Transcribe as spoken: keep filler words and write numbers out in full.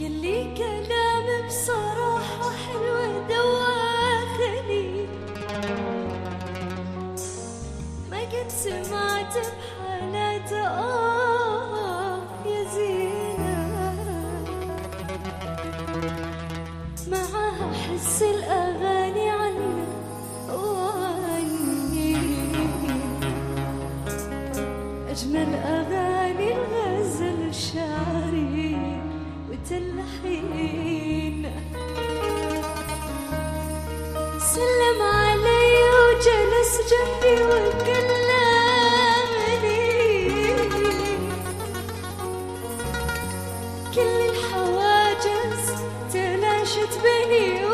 لي كلام بصراحة حلوة دواخلي ما قد سمعت بحالاته آه يا زينة معاها حس الأغاني عنا وعني أجمل أغاني الغزل الشعري وتلحين سلم علي وجلس جنبي وكلمني كل الحواجز تلاشت بيني